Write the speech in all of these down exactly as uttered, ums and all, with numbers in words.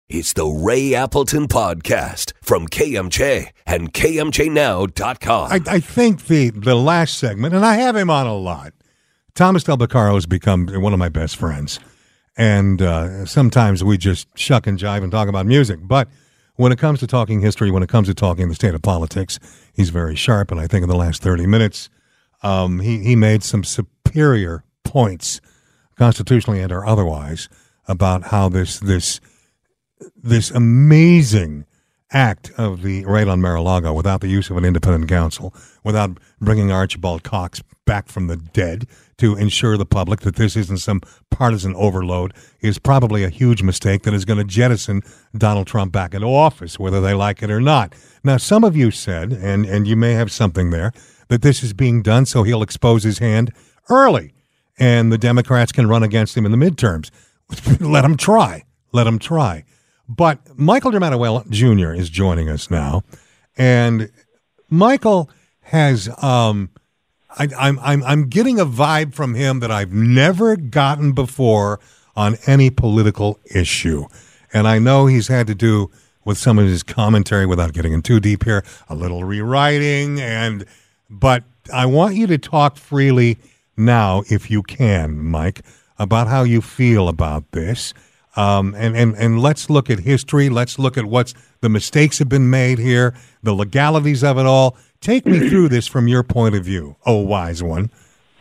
It's the Ray Appleton Podcast from K M J and K M J now dot com. I, I think the, the last segment, and I have him on a lot, Thomas Del Beccaro has become one of my best friends. And uh, sometimes we just shuck and jive and talk about music. But when it comes to talking history, when it comes to talking the state of politics, he's very sharp. And I think in the last thirty minutes, um, he, he made some superior points, constitutionally and or otherwise, about how this this this amazing act of the raid on Mar-a-Lago without the use of an independent counsel, without bringing Archibald Cox back from the dead to ensure the public that this isn't some partisan overload, is probably a huge mistake that is going to jettison Donald Trump back into office, whether they like it or not. Now, some of you said, and, and you may have something there, that this is being done so he'll expose his hand early and the Democrats can run against him in the midterms. Let him try. Let him try. But Michael Dermatowill Junior is joining us now, and Michael has um, I, I'm I'm I'm getting a vibe from him that I've never gotten before on any political issue, and I know he's had to do with some of his commentary without getting in too deep here, a little rewriting, and but I want you to talk freely now, if you can, Mike, about how you feel about this. Um, and, and, and let's look at history. Let's look at what's the mistakes have been made here, the legalities of it all. Take me through this from your point of view, oh wise one.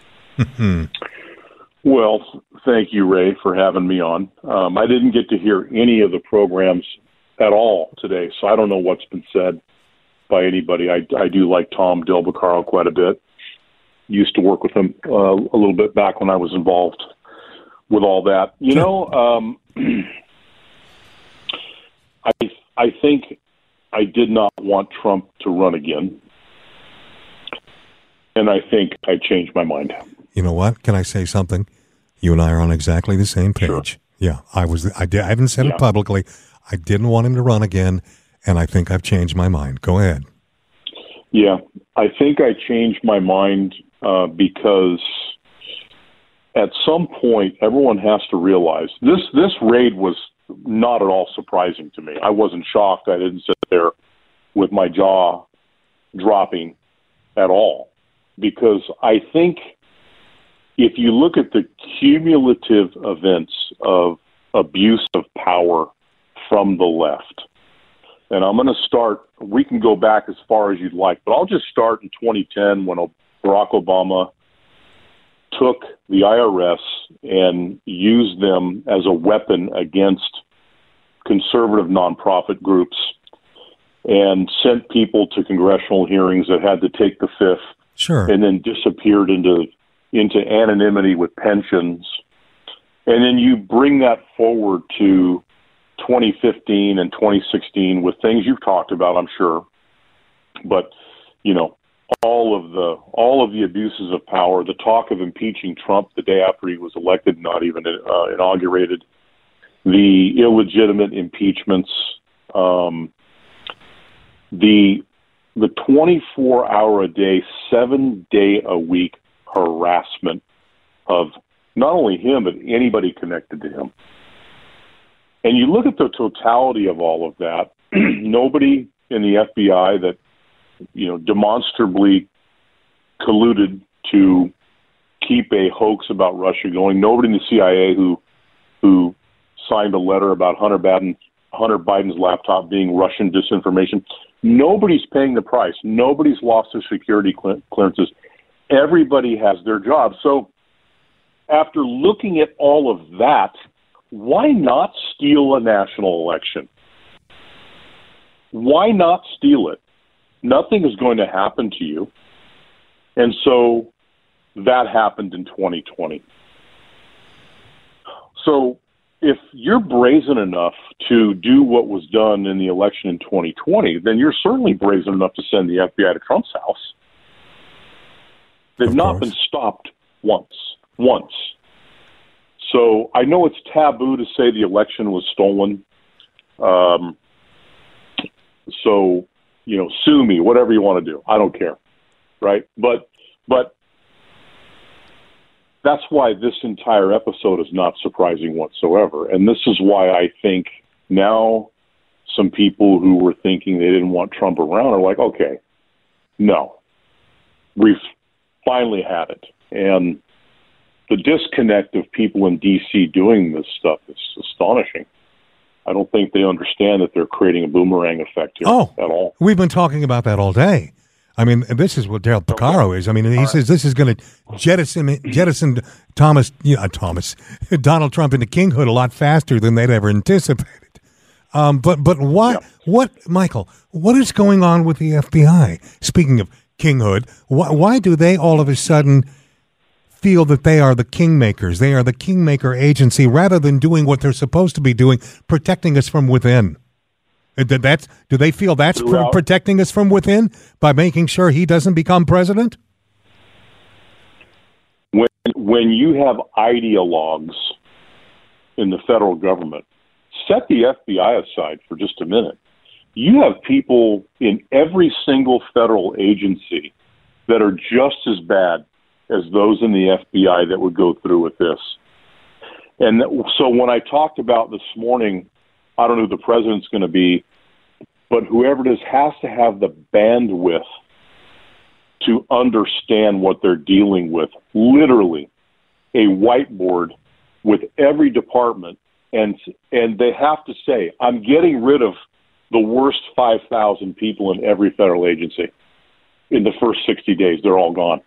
Well, thank you, Ray, for having me on. Um, I didn't get to hear any of the programs at all today, so I don't know what's been said by anybody. I, I do like Tom Del Beccaro quite a bit. Used to work with him uh, a little bit back when I was involved with all that. You know, um, I I think I did not want Trump to run again, and I think I changed my mind. You know what? Can I say something? You and I are on exactly the same page. Sure. Yeah, I was. I did. I haven't said yeah. it publicly. I didn't want him to run again, and I think I've changed my mind. Go ahead. Yeah, I think I changed my mind uh, because at some point, everyone has to realize this, this raid was not at all surprising to me. I wasn't shocked. I didn't sit there with my jaw dropping at all, because I think if you look at the cumulative events of abuse of power from the left, and I'm going to start, we can go back as far as you'd like, but I'll just start in twenty ten when Barack Obama took the I R S and used them as a weapon against conservative nonprofit groups and sent people to congressional hearings that had to take the fifth, sure, and then disappeared into into anonymity with pensions. And then you bring that forward to twenty fifteen and twenty sixteen with things you've talked about, I'm sure. But, you know, all of the all of the abuses of power, the talk of impeaching Trump the day after he was elected, not even uh, inaugurated, the illegitimate impeachments, um, the the twenty-four hour a day, seven day a week harassment of not only him but anybody connected to him. And you look at the totality of all of that. Nobody in the F B I that you know, demonstrably colluded to keep a hoax about Russia going. Nobody in the C I A who who signed a letter about Hunter Biden, Hunter Biden's laptop being Russian disinformation. Nobody's paying the price. Nobody's lost their security clearances. Everybody has their job. So after looking at all of that, why not steal a national election? Why not steal it? Nothing is going to happen to you. And so that happened in twenty twenty. So if you're brazen enough to do what was done in the election in twenty twenty, then you're certainly brazen enough to send the F B I to Trump's house. They've not been stopped once. Once. So I know it's taboo to say the election was stolen. Um, so, you know, sue me, whatever you want to do. I don't care, right? But, but that's why this entire episode is not surprising whatsoever. And this is why I think Now, some people who were thinking they didn't want Trump around are like, okay, no, we've finally had it. And the disconnect of people in D C doing this stuff is astonishing. I don't think they understand that they're creating a boomerang effect here oh, at all. We've been talking about that all day. I mean, this is what Daryl Picaro is. I mean, he all says right. This is going to jettison jettison Thomas, you know, Thomas, Donald Trump into kinghood a lot faster than they'd ever anticipated. Um, but but what yeah. what Michael? What is going on with the F B I? Speaking of kinghood, why, why do they all of a sudden feel that they are the kingmakers? They are the kingmaker agency rather than doing what they're supposed to be doing, protecting us from within. That's, do they feel that's pr- protecting us from within by making sure he doesn't become president? When when you have ideologues in the federal government, set the F B I aside for just a minute. You have people in every single federal agency that are just as bad as those in the F B I that would go through with this. And so when I talked about this morning, I don't know who the president's going to be, but whoever it is has to have the bandwidth to understand what they're dealing with. Literally, a whiteboard with every department, and and they have to say, I'm getting rid of the worst five thousand people in every federal agency. In the first sixty days, they're all gone.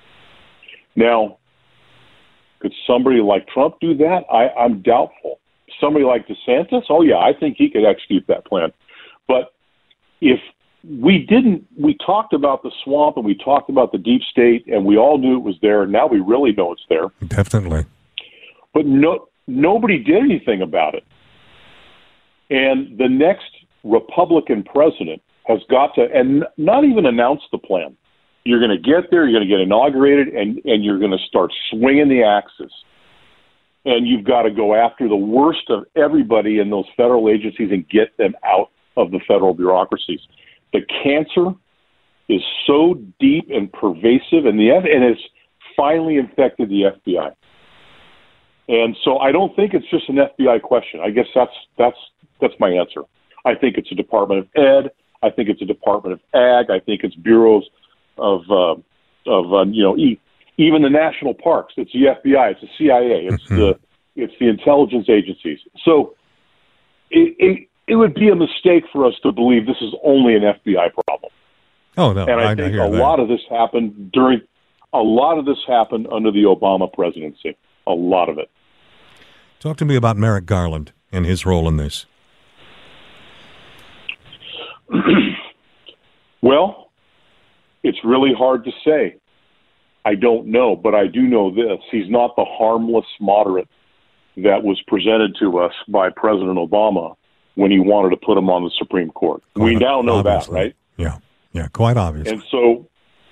Now, could somebody like Trump do that? I, I'm doubtful. Somebody like DeSantis, oh yeah, I think he could execute that plan. But if we didn't, we talked about the swamp and we talked about the deep state and we all knew it was there, and now we really know it's there. Definitely. But no, nobody did anything about it. And the next Republican president has got to, and not even announce the plan. You're going to get there, you're going to get inaugurated, and, and you're going to start swinging the axes. And you've got to go after the worst of everybody in those federal agencies and get them out of the federal bureaucracies. The cancer is so deep and pervasive, and the and it's finally infected the F B I. And so I don't think it's just an F B I question. I guess that's that's that's my answer. I think it's a Department of Ed. I think it's a Department of Ag. I think it's bureaus of uh, of uh, you know e- even the national parks. It's the F B I. It's the C I A. It's mm-hmm. the it's the intelligence agencies. So it, it it would be a mistake for us to believe this is only an F B I problem. Oh no! And I, I think I a that. lot of this happened during a lot of this happened under the Obama presidency. A lot of it. Talk to me about Merrick Garland and his role in this. Well, it's really hard to say. I don't know, but I do know this. He's not the harmless moderate that was presented to us by President Obama when he wanted to put him on the Supreme Court. Quite we now know obviously. that, right? Yeah, yeah, quite obvious. And so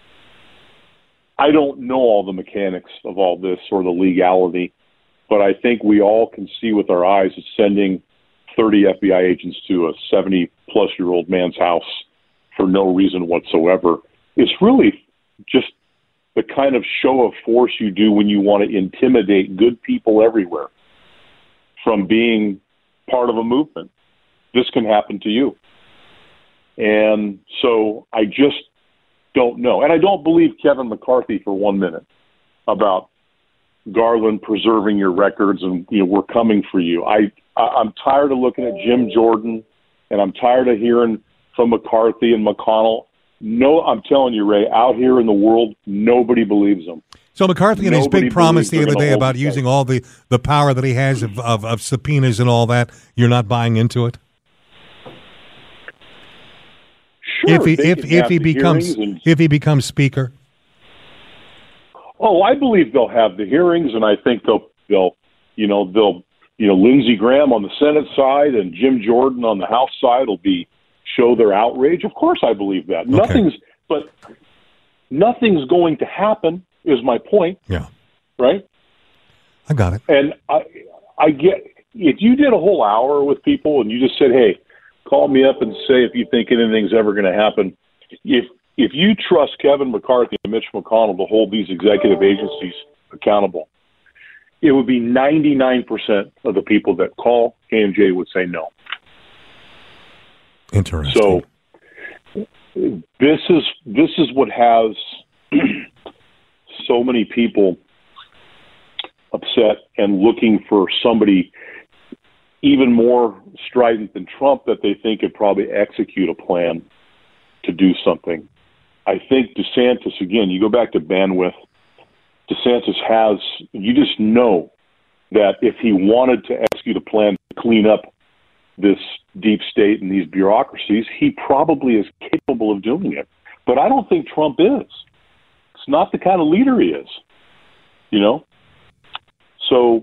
I don't know all the mechanics of all this or the legality, but I think we all can see with our eyes that sending thirty F B I agents to a seventy-plus-year-old man's house for no reason whatsoever is really just the kind of show of force you do when you want to intimidate good people everywhere from being part of a movement. This can happen to you. And so I just don't know. And I don't believe Kevin McCarthy for one minute about Garland preserving your records and, you know, we're coming for you. I, I, I'm tired of looking at Jim Jordan, and I'm tired of hearing from McCarthy and McConnell. No, I'm telling you, Ray, out here in the world, nobody believes them. So McCarthy and his Nobody big promise the other day about the using all the, the power that he has of, of, of subpoenas and all that, you're not buying into it? Sure, if he if, if he becomes and, if he becomes speaker. Oh, I believe they'll have the hearings, and I think they'll they'll you know they'll you know Lindsey Graham on the Senate side and Jim Jordan on the House side will be show their outrage. Of course, I believe that. Okay. Nothing's but nothing's going to happen. Is my point. Yeah. Right. I got it. And I I get if you did a whole hour with people and you just said, hey, call me up and say if you think anything's ever going to happen. If if you trust Kevin McCarthy and Mitch McConnell to hold these executive agencies accountable, it would be ninety-nine percent of the people that call K M J would say no. Interesting. So this is this is what has so many people upset and looking for somebody even more strident than Trump that they think could probably execute a plan to do something. I think DeSantis, again, you go back to bandwidth, DeSantis has, you just know that if he wanted to execute a plan to clean up this deep state and these bureaucracies, he probably is capable of doing it. But I don't think Trump is. It's not the kind of leader he is, you know? So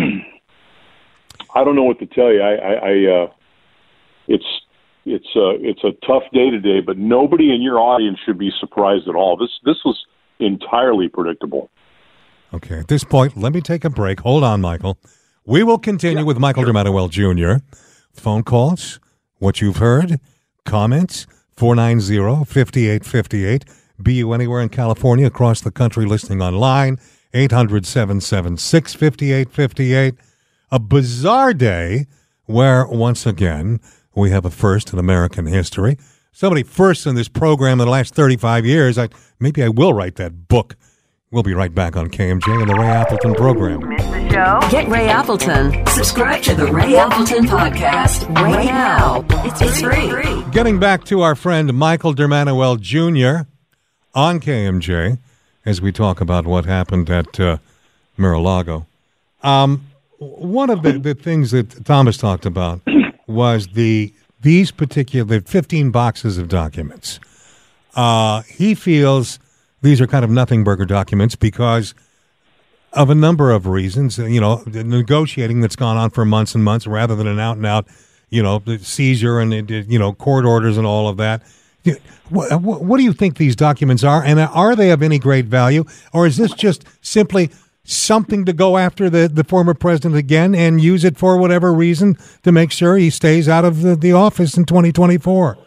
I don't know what to tell you. I, I, I uh, it's it's uh, it's a tough day today, but nobody in your audience should be surprised at all. This this was entirely predictable. Okay, at this point, let me take a break. Hold on, Michael. We will continue yeah, with Michael sure. Dermatowell Junior Phone calls, what you've heard, comments, four nine zero, five eight five eight. Be you anywhere in California, across the country, listening online, eight hundred, seven seven six, five eight five eight. A bizarre day where, once again, we have a first in American history. Somebody first in this program in the last thirty-five years. I, maybe I will write that book. We'll be right back on K M J and the Ray Appleton program. Miss the show? Get Ray Appleton. Subscribe to the Ray Appleton podcast right now. It's, it's free. Getting back to our friend Michael Dermatowell Junior on K M J as we talk about what happened at uh, Mar-a-Lago. Um, one of the, the things that Thomas talked about was the these particular fifteen boxes of documents. Uh, he feels these are kind of nothing burger documents because of a number of reasons. You know, the negotiating that's gone on for months and months rather than an out and out, you know, seizure and, you know, court orders and all of that. What, what do you think these documents are, and are they of any great value, or is this just simply something to go after the, the former president again and use it for whatever reason to make sure he stays out of the, the office in twenty twenty-four?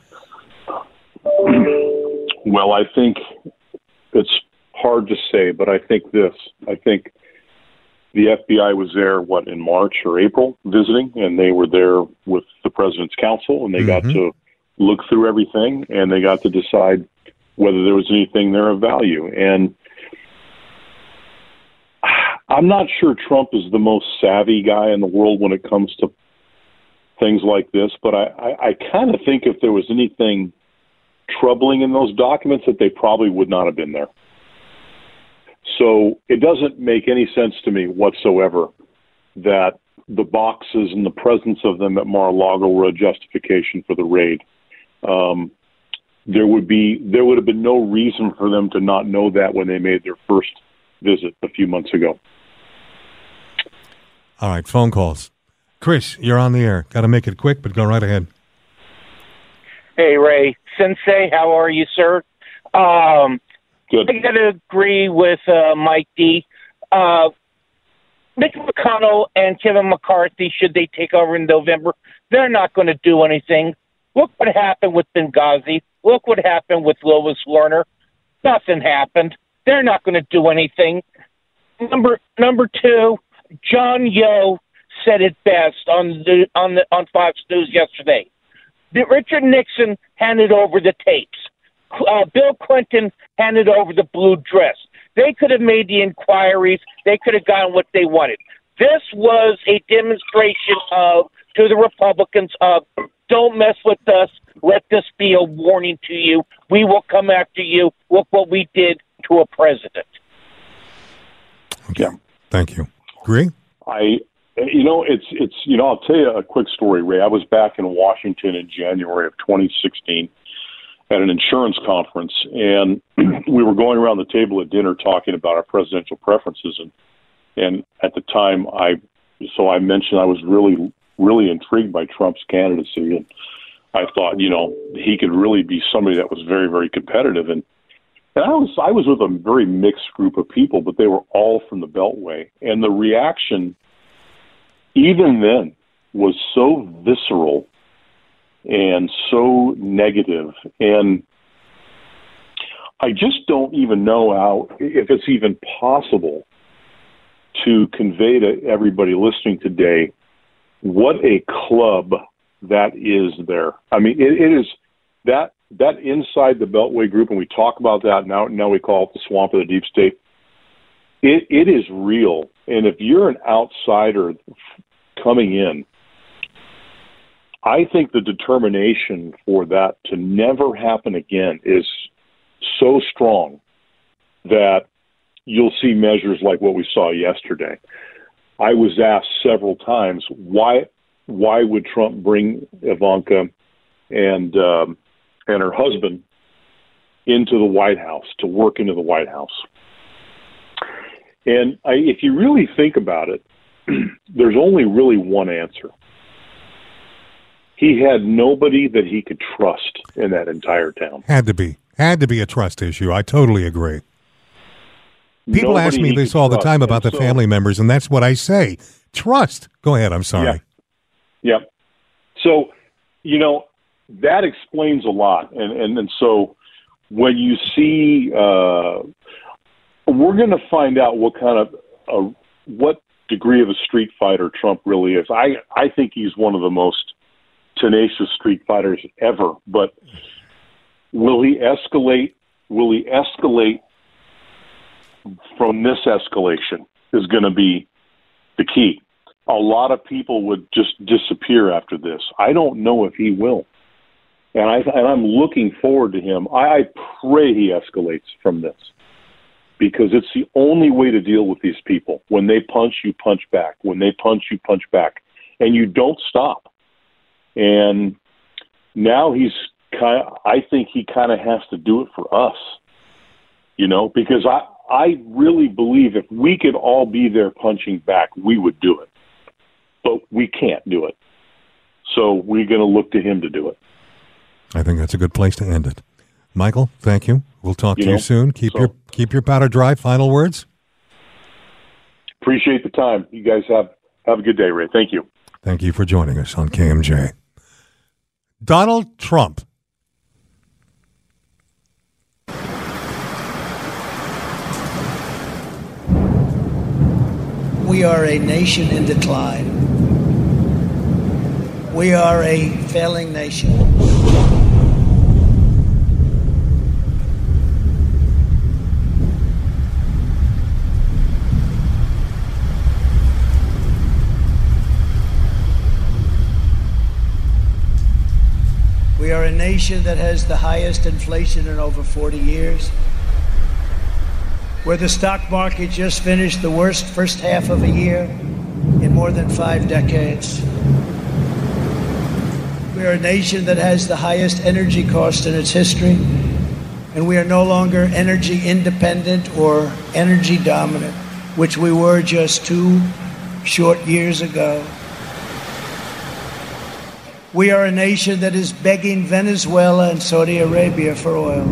Well, I think it's hard to say, but I think this. I think the F B I was there, what, in March or April visiting, and they were there with the president's counsel, and they mm-hmm. got to look through everything, and they got to decide whether there was anything there of value. And I'm not sure Trump is the most savvy guy in the world when it comes to things like this, but I, I, I kind of think if there was anything troubling in those documents that they probably would not have been there. So it doesn't make any sense to me whatsoever that the boxes and the presence of them at Mar-a-Lago were a justification for the raid. Um, there would be there would have been no reason for them to not know that when they made their first visit a few months ago. All right, phone calls. Chris, you're on the air. Got to make it quick, but go right ahead. Hey, Ray. Sensei, how are you, sir? Um, Good. I got to agree with uh, Mike D. Uh, Mitch McConnell and Kevin McCarthy, should they take over in November, they're not going to do anything. Look what happened with Benghazi. Look what happened with Lois Lerner. Nothing happened. They're not going to do anything. Number number two, John Yo said it best on the on the on Fox News yesterday. That Richard Nixon handed over the tapes. Uh, Bill Clinton handed over the blue dress. They could have made the inquiries. They could have gotten what they wanted. This was a demonstration of to the Republicans of don't mess with us. Let this be a warning to you. We will come after you. Look what we did to a president. Okay. Thank you. Agree? I, you know, it's, it's, you know, I'll tell you a quick story, Ray. I was back in Washington in January of twenty sixteen at an insurance conference, and we were going around the table at dinner talking about our presidential preferences. And, and at the time, I, so I mentioned I was really, really intrigued by Trump's candidacy. And I thought, you know, he could really be somebody that was very, very competitive. And, and I was, I was with a very mixed group of people, but they were all from the Beltway. And the reaction, even then, was so visceral and so negative. And I just don't even know how, if it's even possible to convey to everybody listening today what a club that is there. I mean, it, it is that that inside the Beltway group, and we talk about that now. Now we call it the swamp of the deep state. It it is real, and if you're an outsider coming in, I think the determination for that to never happen again is so strong that you'll see measures like what we saw yesterday. I was asked several times, why why would Trump bring Ivanka and um, and her husband into the White House, to work into the White House? And I, if you really think about it, there's only really one answer. He had nobody that he could trust in that entire town. Had to be. Had to be a trust issue. I totally agree. People Nobody ask me this all the trust. time about And the so, family members, and that's what I say. Trust. Go ahead. I'm sorry. Yeah. yeah. So, you know, that explains a lot. And, and, and so when you see, uh, we're going to find out what kind of, uh, what degree of a street fighter Trump really is. I, I think he's one of the most tenacious street fighters ever. But will he escalate? Will he escalate from this escalation is going to be the key. A lot of people would just disappear after this. I don't know if he will. And, I, and I'm looking forward to him. I, I pray he escalates from this, because it's the only way to deal with these people. When they punch, you punch back. When they punch, you punch back. And you don't stop. And now he's kind of, I think he kind of has to do it for us, you know, because I, I really believe if we could all be there punching back, we would do it. But we can't do it. So we're going to look to him to do it. I think that's a good place to end it. Michael, thank you. We'll talk You to know, you soon. Keep so- your keep your powder dry. Final words? Appreciate the time. You guys have, have a good day, Ray. Thank you. Thank you for joining us on K M J. Donald Trump. We are a nation in decline. We are a failing nation. We are a nation that has the highest inflation in over forty years, where the stock market just finished the worst first half of a year in more than five decades. We are a nation that has the highest energy cost in its history, and we are no longer energy independent or energy dominant, which we were just two short years ago. We are a nation that is begging Venezuela and Saudi Arabia for oil.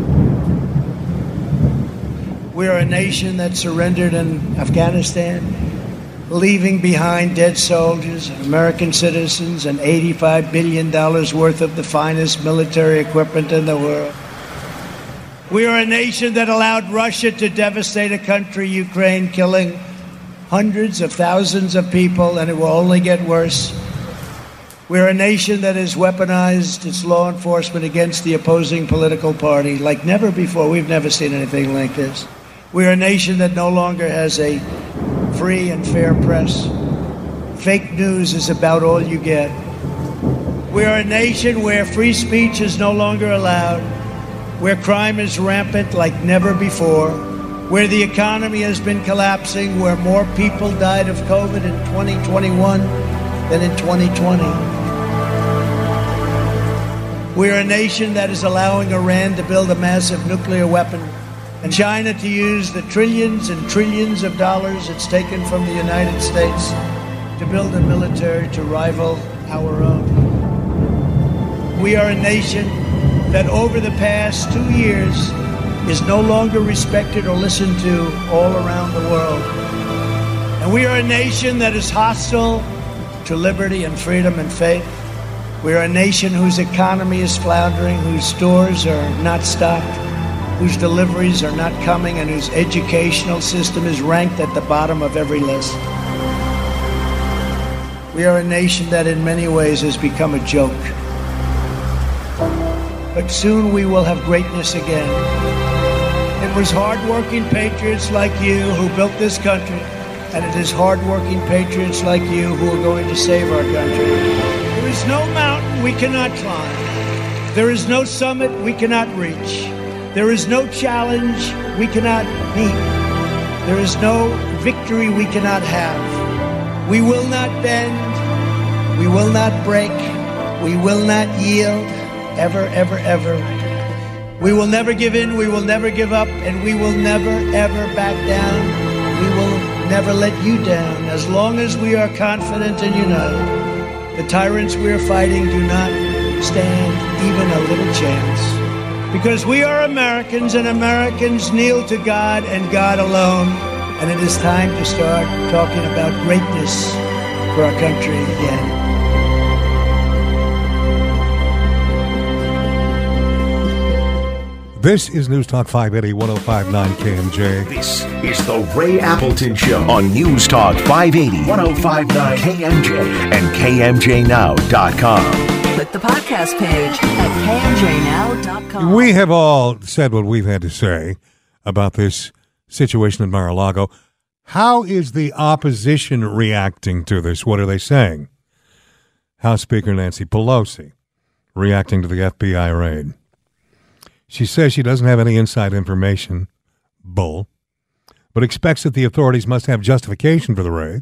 We are a nation that surrendered in Afghanistan, leaving behind dead soldiers, American citizens, and eighty-five billion dollars worth of the finest military equipment in the world. We are a nation that allowed Russia to devastate a country, Ukraine, killing hundreds of thousands of people, and it will only get worse. We are a nation that has weaponized its law enforcement against the opposing political party like never before. We've never seen anything like this. We are a nation that no longer has a free and fair press. Fake news is about all you get. We are a nation where free speech is no longer allowed, where crime is rampant like never before, where the economy has been collapsing, where more people died of COVID in twenty twenty-one than in twenty twenty. We are a nation that is allowing Iran to build a massive nuclear weapon and China to use the trillions and trillions of dollars it's taken from the United States to build a military to rival our own. We are a nation that over the past two years is no longer respected or listened to all around the world. And we are a nation that is hostile to liberty and freedom and faith. We are a nation whose economy is floundering, whose stores are not stocked, whose deliveries are not coming, and whose educational system is ranked at the bottom of every list. We are a nation that in many ways has become a joke. But soon we will have greatness again. It was hard-working patriots like you who built this country, and it is hard-working patriots like you who are going to save our country. There is no mountain we cannot climb. There is no summit we cannot reach. There is no challenge we cannot meet. There is no victory we cannot have. We will not bend. We will not break. We will not yield. Ever, ever, ever. We will never give in. We will never give up. And we will never, ever back down. We will never let you down. As long as we are confident and united, the tyrants we are fighting do not stand even a little chance. Because we are Americans, and Americans kneel to God and God alone. And it is time to start talking about greatness for our country again. This is News Talk five eighty, ten fifty-nine K M J. This is the Ray Appleton Show on News Talk five eighty, ten fifty-nine K M J and K M J now dot com. Click the podcast page at K M J now dot com. We have all said what we've had to say about this situation in Mar-a-Lago. How is the opposition reacting to this? What are they saying? House Speaker Nancy Pelosi reacting to the F B I raid. She says she doesn't have any inside information, bull, but expects that the authorities must have justification for the raid.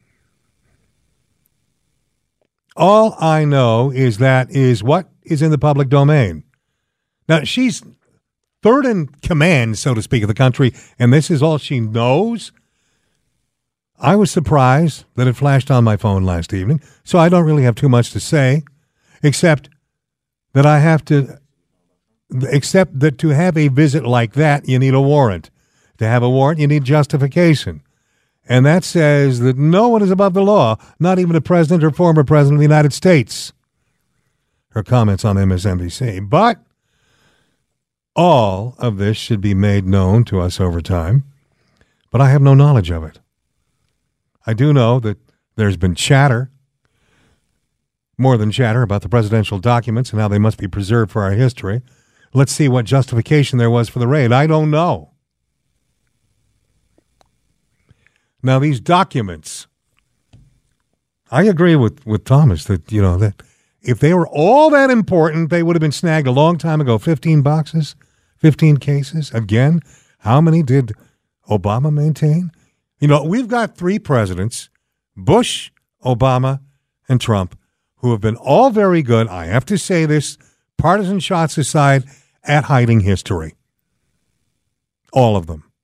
All I know is that is what is in the public domain. Now, she's third in command, so to speak, of the country, and this is all she knows. I was surprised that it flashed on my phone last evening, so I don't really have too much to say, except that I have to... Except that to have a visit like that, you need a warrant. To have a warrant, you need justification. And that says that no one is above the law, not even the president or former president of the United States. Her comments on M S N B C. But all of this should be made known to us over time. But I have no knowledge of it. I do know that there's been chatter, more than chatter, about the presidential documents and how they must be preserved for our history. Let's see what justification there was for the raid. I don't know. Now, these documents, I agree with, with Thomas that, you know, that if they were all that important, they would have been snagged a long time ago. fifteen boxes, fifteen cases. Again, how many did Obama maintain? You know, we've got three presidents, Bush, Obama, and Trump, who have been all very good, I have to say this, partisan shots aside, at hiding history. All of them.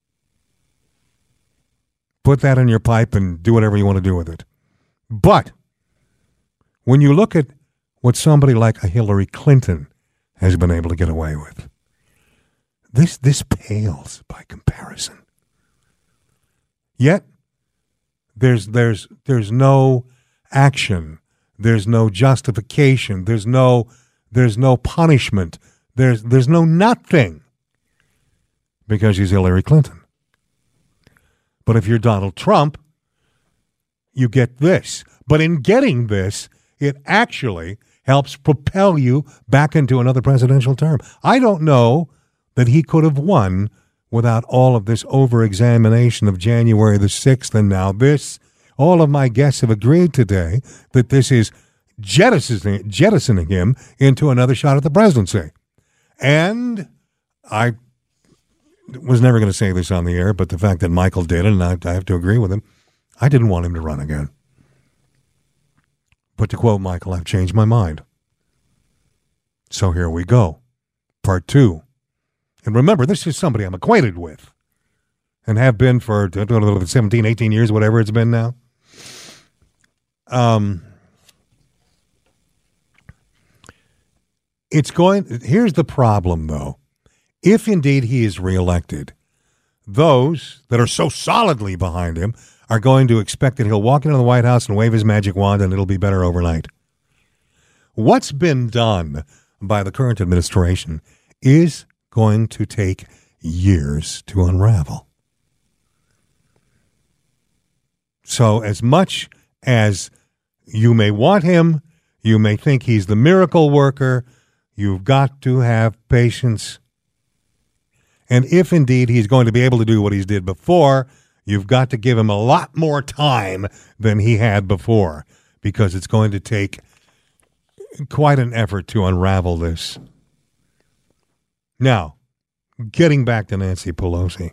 Put that in your pipe and do whatever you want to do with it. But when you look at what somebody like a Hillary Clinton has been able to get away with, this this pales by comparison. Yet there's there's there's no action, there's no justification, there's no there's no punishment. There's there's no nothing because she's Hillary Clinton. But if you're Donald Trump, you get this. But in getting this, it actually helps propel you back into another presidential term. I don't know that he could have won without all of this over-examination of January the sixth and now this. All of my guests have agreed today that this is jettisoning, jettisoning him into another shot at the presidency. And I was never going to say this on the air, but the fact that Michael did, and I, I have to agree with him, I didn't want him to run again. But to quote Michael, I've changed my mind. So here we go. Part two. And remember, this is somebody I'm acquainted with and have been for seventeen, eighteen years, whatever it's been now. Um... It's going. Here's the problem, though. If indeed he is reelected, those that are so solidly behind him are going to expect that he'll walk into the White House and wave his magic wand and it'll be better overnight. What's been done by the current administration is going to take years to unravel. So as much as You may want him. You may think he's the miracle worker. You've got to have patience. And if indeed he's going to be able to do what he's did before, you've got to give him a lot more time than he had before, because it's going to take quite an effort to unravel this. Now, getting back to Nancy Pelosi.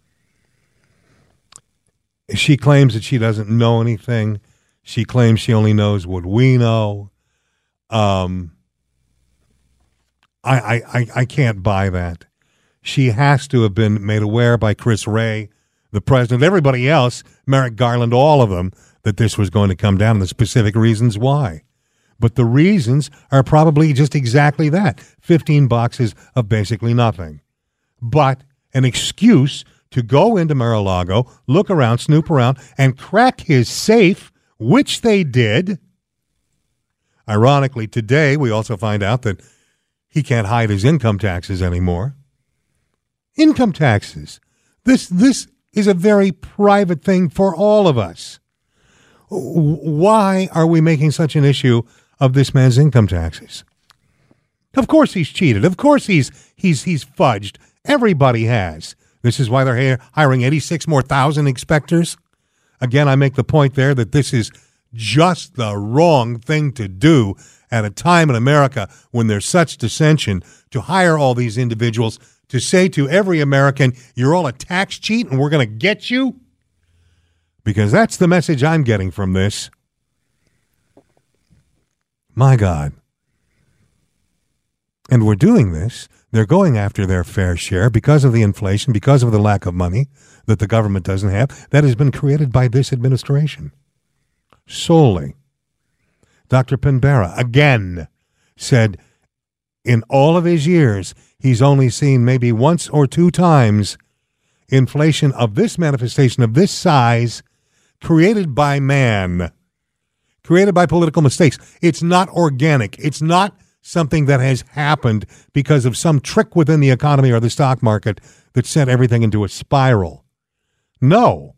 She claims that she doesn't know anything. She claims she only knows what we know. Um, I, I, I, I can't buy that. She has to have been made aware by Chris Wray, the president, everybody else, Merrick Garland, all of them, that this was going to come down, and the specific reasons why. But the reasons are probably just exactly that, fifteen boxes of basically nothing. But an excuse to go into Mar-a-Lago, look around, snoop around, and crack his safe, which they did. Ironically, today we also find out that he can't hide his income taxes anymore. Income taxes. This this is a very private thing for all of us. Why are we making such an issue of this man's income taxes? Of course he's cheated. Of course he's he's he's fudged. Everybody has. This is why they're hiring eighty-six more thousand inspectors. Again, I make the point there that this is just the wrong thing to do at a time in America when there's such dissension, to hire all these individuals, to say to every American, you're all a tax cheat and we're going to get you? Because that's the message I'm getting from this. My God. And we're doing this. They're going after their fair share because of the inflation, because of the lack of money that the government doesn't have, that has been created by this administration. Solely. Doctor Pinbera, again, said in all of his years, he's only seen maybe once or two times inflation of this manifestation, of this size, created by man, created by political mistakes. It's not organic. It's not something that has happened because of some trick within the economy or the stock market that sent everything into a spiral. No.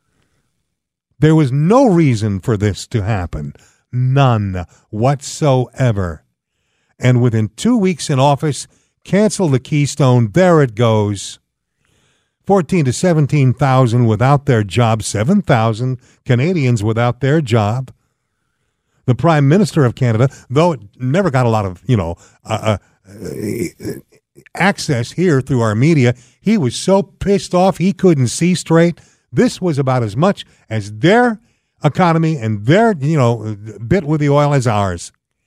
There was no reason for this to happen. None whatsoever. And within two weeks in office, cancel the Keystone. There it goes. fourteen to seventeen thousand without their job. seven thousand Canadians without their job. The Prime Minister of Canada, though it never got a lot of, you know, uh, uh, access here through our media, he was so pissed off he couldn't see straight. This was about as much as their economy and their, you know, bit with the oil as ours.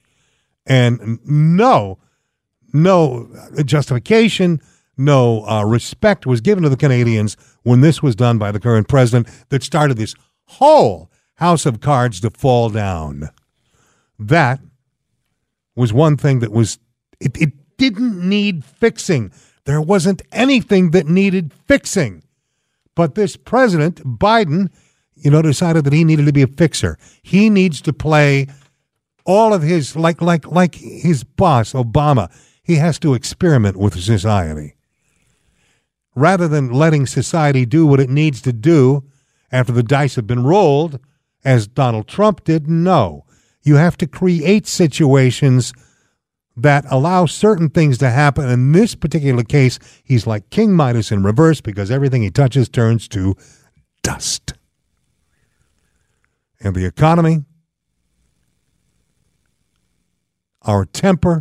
And no, no justification, no uh, respect was given to the Canadians when this was done by the current president that started this whole house of cards to fall down. That was one thing that was, it, it didn't need fixing. There wasn't anything that needed fixing. But this president, Biden, you know, decided that he needed to be a fixer. He needs to play all of his, like like like his boss, Obama. He has to experiment with society. Rather than letting society do what it needs to do after the dice have been rolled, as Donald Trump did, no. You have to create situations that allow certain things to happen. In this particular case, he's like King Midas in reverse because everything he touches turns to dust. And the economy, our temper,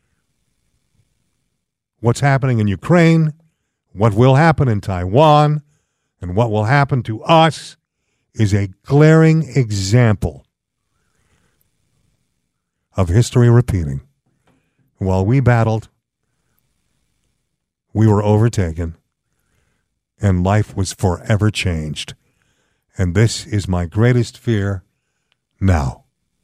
what's happening in Ukraine, what will happen in Taiwan, and what will happen to us is a glaring example of history repeating. While we battled, we were overtaken, and life was forever changed. And this is my greatest fear now.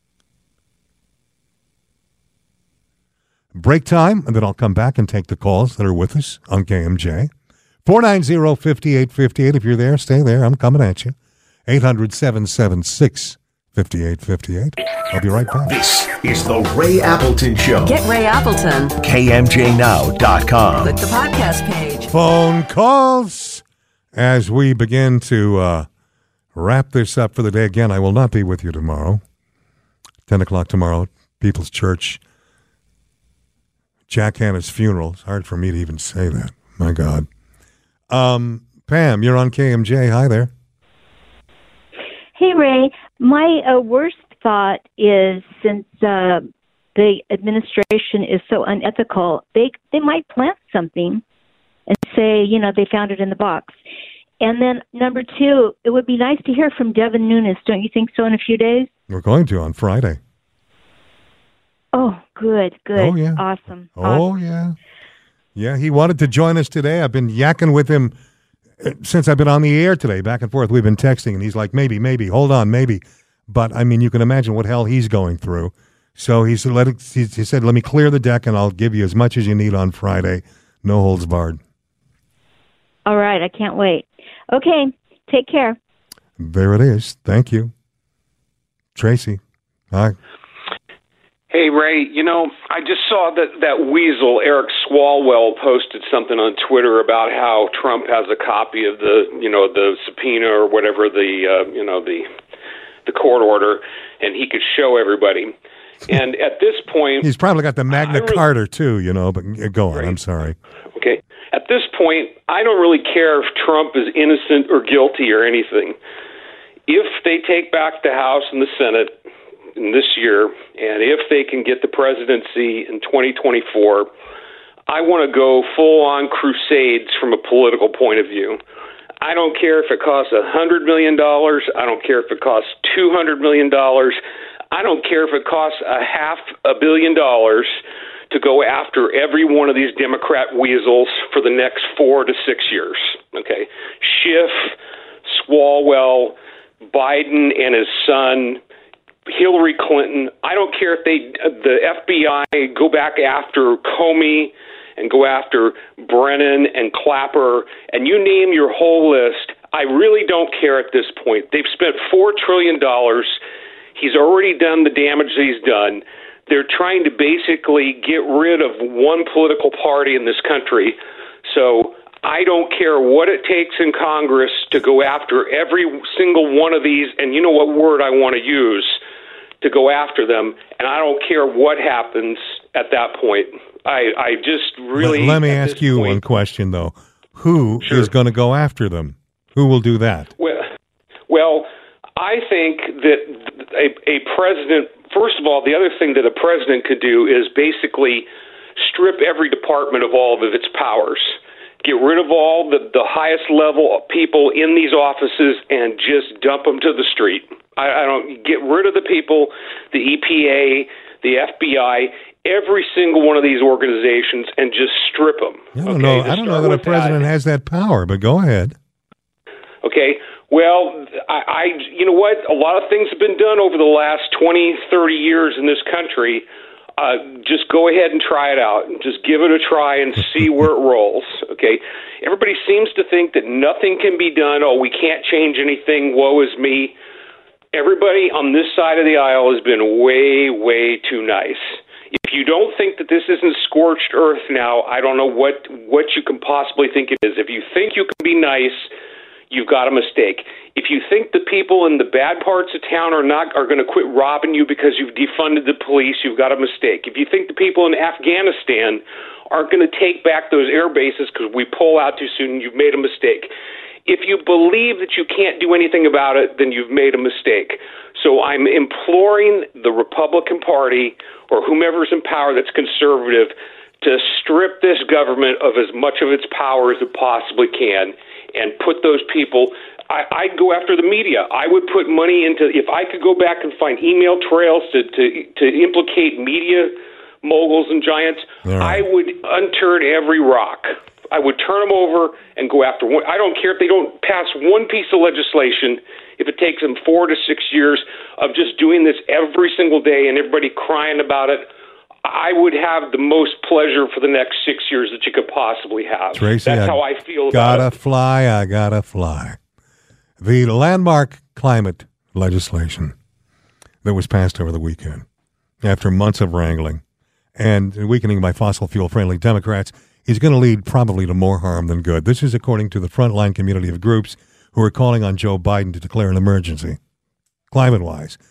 Break time, and then I'll come back and take the calls that are with us on K M J. four nine zero, five eight five eight. If you're there, stay there. I'm coming at you. eight hundred, seven seven six, five eight five eight. I'll be right back. This is the Ray Appleton Show. Get Ray Appleton. K M J now dot com. Click the podcast page. Phone calls as we begin to uh, wrap this up for the day. Again, I will not be with you tomorrow. ten o'clock tomorrow, People's Church. Jack Hanna's funeral. It's hard for me to even say that. My God. Um, Pam, you're on K M J. Hi there. Hey, Ray. My uh, worst thought is since uh, the administration is so unethical, they they might plant something and say, you know, they found it in the box. And then number two, it would be nice to hear from Devin Nunes. Don't you think so in a few days? We're going to on Friday. Oh, good, good. Oh, yeah. Awesome. Oh, awesome. yeah. Yeah, he wanted to join us today. I've been yakking with him since I've been on the air today, back and forth. We've been texting, and he's like, maybe, maybe, hold on, maybe. But, I mean, you can imagine what hell he's going through. So he said, let it, he said, let me clear the deck, and I'll give you as much as you need on Friday. No holds barred. All right, I can't wait. Okay, take care. There it is. Thank you. Tracy. Hi. Hey, Ray, you know, I just saw that that weasel, Eric Swalwell, posted something on Twitter about how Trump has a copy of the, you know, the subpoena or whatever, the, uh, you know, the the court order, and he could show everybody. And at this point... He's probably got the Magna really, Carta, too, you know, but go on. Right. I'm sorry. Okay. At this point, I don't really care if Trump is innocent or guilty or anything. If they take back the House and the Senate in this year, and if they can get the presidency in twenty twenty-four, I want to go full-on crusades from a political point of view. I don't care if it costs one hundred million dollars. I don't care if it costs two hundred million dollars. I don't care if it costs a half a billion dollars to go after every one of these Democrat weasels for the next four to six years. Okay, Schiff, Swalwell, Biden and his son, Hillary Clinton. I don't care if they, the F B I, go back after Comey and go after Brennan and Clapper, and you name your whole list. I really don't care at this point. They've spent four trillion dollars. He's already done the damage that he's done. They're trying to basically get rid of one political party in this country. So I don't care what it takes in Congress to go after every single one of these, and you know what word I want to use, to go after them, and I don't care what happens at that point. I, I just really... Let, let me ask you point, one question, though. Who sure. is going to go after them? Who will do that? Well, well I think that a, a president... First of all, the other thing that a president could do is basically strip every department of all of its powers. Get rid of all the, the highest level of people in these offices and just dump them to the street. I, I don't get rid of the people, the E P A, the F B I, every single one of these organizations, and just strip them. I don't okay? know. I don't know that a president that. has that power, but go ahead. Okay. Well, I, I, you know what? A lot of things have been done over the last twenty, thirty years in this country. Uh, just go ahead and try it out. Just give it a try and see where it rolls, okay? Everybody seems to think that nothing can be done. Oh, we can't change anything. Woe is me. Everybody on this side of the aisle has been way, way too nice. If you don't think that this isn't scorched earth now, I don't know what, what you can possibly think it is. If you think you can be nice, you've got a mistake. If you think the people in the bad parts of town are not are going to quit robbing you because you've defunded the police, you've got a mistake. If you think the people in Afghanistan aren't going to take back those air bases because we pull out too soon, you've made a mistake. If you believe that you can't do anything about it, then you've made a mistake. So I'm imploring the Republican Party or whomever's in power that's conservative to strip this government of as much of its power as it possibly can and put those people, I, I'd go after the media. I would put money into, if I could go back and find email trails to, to, to implicate media moguls and giants, right. I would unturn every rock. I would turn them over and go after one. I don't care if they don't pass one piece of legislation, if it takes them four to six years of just doing this every single day and everybody crying about it. I would have the most pleasure for the next six years that you could possibly have. Tracy, That's I how I feel gotta about it. fly, I gotta fly. The landmark climate legislation that was passed over the weekend after months of wrangling and weakening by fossil fuel-friendly Democrats is going to lead probably to more harm than good. This is according to the frontline community of groups who are calling on Joe Biden to declare an emergency, climate-wise.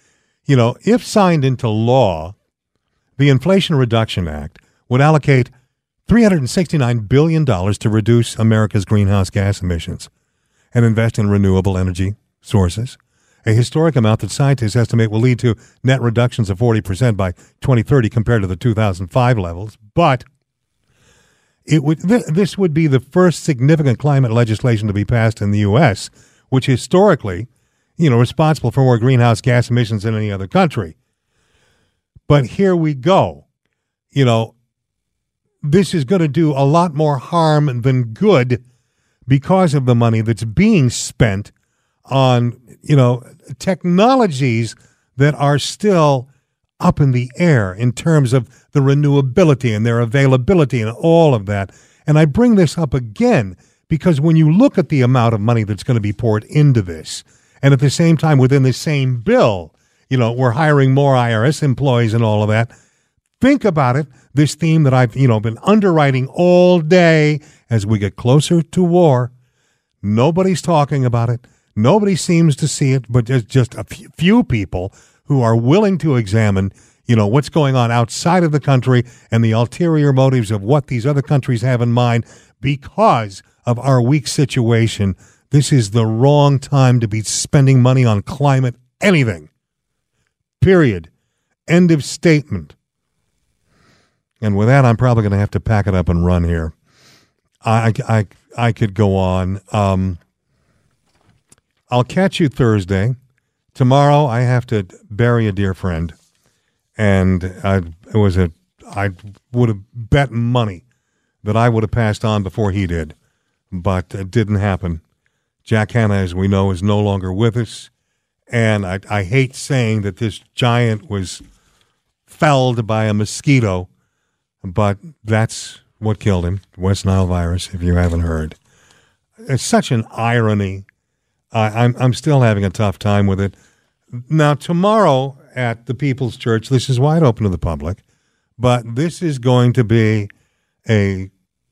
You know, if signed into law, the Inflation Reduction Act would allocate three hundred sixty-nine billion dollars to reduce America's greenhouse gas emissions and invest in renewable energy sources, a historic amount that scientists estimate will lead to net reductions of forty percent by twenty thirty compared to the two thousand five levels. But it would th- this would be the first significant climate legislation to be passed in the U S, which historically, you know, responsible for more greenhouse gas emissions than any other country. But here we go. You know, this is going to do a lot more harm than good because of the money that's being spent on, you know, technologies that are still up in the air in terms of the renewability and their availability and all of that. And I bring this up again because when you look at the amount of money that's going to be poured into this, and at the same time within the same bill, you know, we're hiring more I R S employees and all of that. Think about it, this theme that I've, you know, been underwriting all day as we get closer to war. Nobody's talking about it. Nobody seems to see it, but there's just a few people who are willing to examine, you know, what's going on outside of the country and the ulterior motives of what these other countries have in mind because of our weak situation. This is the wrong time to be spending money on climate anything. Period. End of statement. And with that, I'm probably going to have to pack it up and run here. I, I, I could go on. Um, I'll catch you Thursday. Tomorrow, I have to bury a dear friend, and I it was a I would have bet money that I would have passed on before he did, but it didn't happen. Jack Hanna, as we know, is no longer with us, and I, I hate saying that this giant was felled by a mosquito, but that's what killed him, West Nile virus, if you haven't heard. It's such an irony. I, I'm I'm still having a tough time with it. Now, tomorrow at the People's Church, this is wide open to the public, but this is going to be a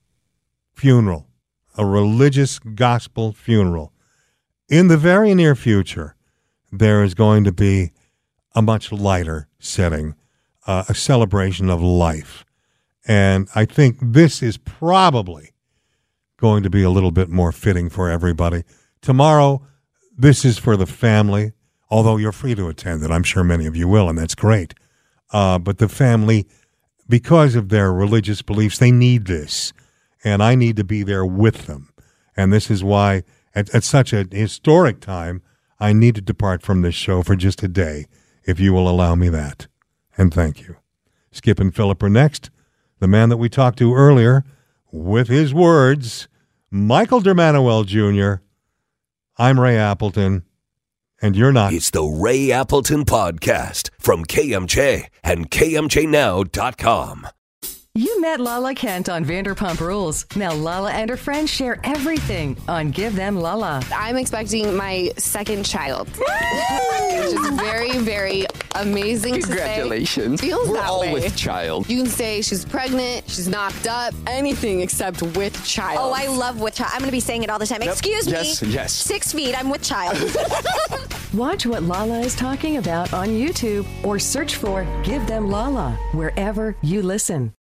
funeral, a religious gospel funeral. In the very near future, there is going to be a much lighter setting, uh, a celebration of life. And I think this is probably going to be a little bit more fitting for everybody. Tomorrow, this is for the family, although you're free to attend it. I'm sure many of you will, and that's great. Uh, but the family, because of their religious beliefs, they need this, and I need to be there with them. And this is why, at, at such a historic time, I need to depart from this show for just a day, if you will allow me that. And thank you. Skip and Philip are next. The man that we talked to earlier, with his words, Michael Dermanuel Junior I'm Ray Appleton, and you're not. It's the Ray Appleton Podcast from K M J and K M J now dot com. You met Lala Kent on Vanderpump Rules. Now Lala and her friends share everything on Give Them Lala. I'm expecting my second child, which is very, very amazing. Congratulations. To say. Feels We're that all way. with child. You can say she's pregnant, she's knocked up, anything except with child. Oh, I love with child. I'm going to be saying it all the time. Yep. Excuse yes, me. Yes, yes. Six feet, I'm with child. Watch what Lala is talking about on YouTube or search for Give Them Lala wherever you listen.